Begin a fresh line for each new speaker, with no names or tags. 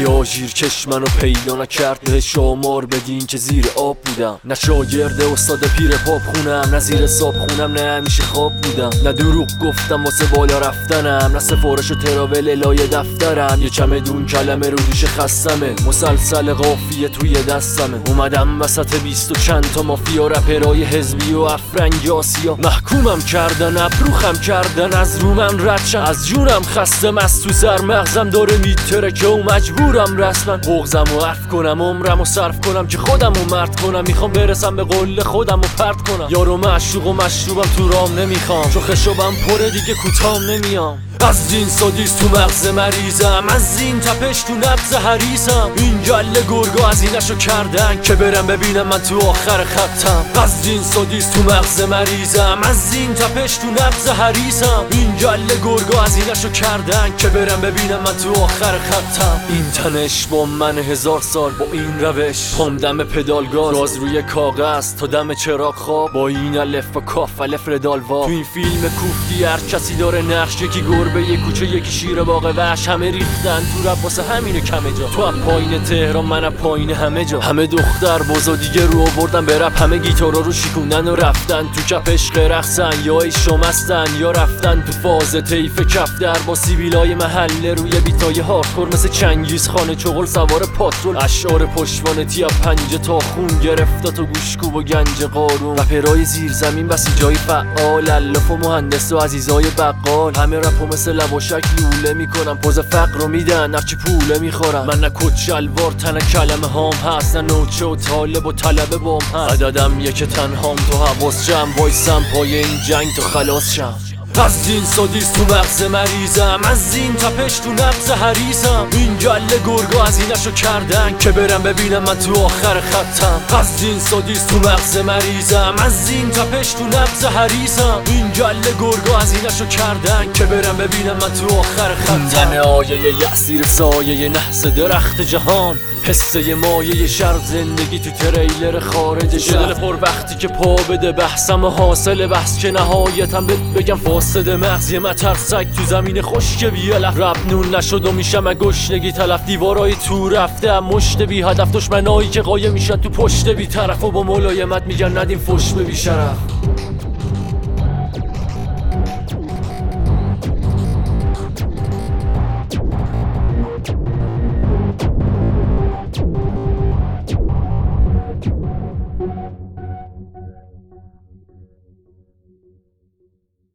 ولی آژیر کش منو پیدا نکرد بهش آمار بدین که زیر آب بودم. نه شاگرد استاد پیر پاپ خونم، نه زیر ساب خونم، نه همیشه خواب بودم. نه دروغ گفتم واسه بالا رفتنم، نه سفارش و تراول لای دفترم. یه چمدون کلمه رو دوش خستمه، مسلسل قافیه توی دستمه. اومدم وسط 20 و چند تا مافیا، رپرای حزبی و افرنگ آسیا. محکومم کردن، ابروخم کردن، از رومم ردشن، از جونم خستم، از تو سر مغزم داره میترکه و مجبورم رسما بغزم و عرف کنم، عمرم و صرف کنم که خودم و مرد کنم. میخوام برسم به قله خودم و پرت کنم. یارو معشوق و مشروبم تو رام نمیخوام، چو خشابم پره دیگه کوتام نمیام. از دین سادیس تو مغز مریضم، از این تپش تو نبض حریصم. این گله گرگا از اینشو کردن که برم ببینم من تو آخر خطم. از دین سادیس تو مغز مریضم، از این تپش تو نبض حریصم. این گله گرگا از اینشو کردن که برم ببینم من تو آخر خطم. این تنش با من 1000 سال، با این روش پام دم پدال گاز، راز روی کاغذ تا دم چراغ خواب. با این الف و کاف الف ردالوا، تو این فیلم کوفتی هر کسی داره نقش. یکی گربه یه کوچه، یکی شیر باغ وحش. همه ریختن تو رپ واسه همینه کمه جا. تو از پایین تهران، من از پایین همه جا. همه دختر بازا دیگه رو آوردن به رپ، همه گیتارا رو شیکوندن و رفتن تو کپ عشق رقصن. یا ایشامستن یا رفتن تو فاز طیف کفتر با سیبیلای محله روی بیتای هاردکور مثل چنگیز خانه چغل سوار پاترول. اشعار پشتوانتی از پنجه تا خون گرفته تو گوشکوب و گنج قارون. رپرای زیر زمین بسی جای فعال، الاف و مهندس و عزیزای بقال. همه رپو مثل لواشک لوله میکنم، پوز فقر رو میدن نفچی پوله میخورم. من نه کت شلوار تن کلمه هام هست، نه نوچه و طالب و طلبه بام هست. عددم یک تنهام تو حواس جمع، وایسم پای این جنگ تو خلاص شم. از دین سادیس تو مغز مریضم، از این تپش تو نبض حریصم. این گله گرگا از اینشو کردن که برم ببینم من تو آخر خطم. از دین سادیس تو مغز مریضم، از این تپش تو نبض حریصم. این گله گرگا از اینشو کردن که برم ببینم من تو آخر خطم. تن آیه یأسیر سایه نحس درخت جهان، حسه مایه شر زندگی تو تریلر خارج شهر. دل پر وقتی که پا بده بحثم و حاصل بحث که نهایتم بگم فاسد مغزی مترسک تو زمین خشک بیالف. رب نون نشد و میشم گشنگی تلف، دیوارای تو رفته مشت بی هدف. دشمنایی که قایم میشن تو پشت بی طرف و با ملایمت میگن ندیم فش به بی شرف.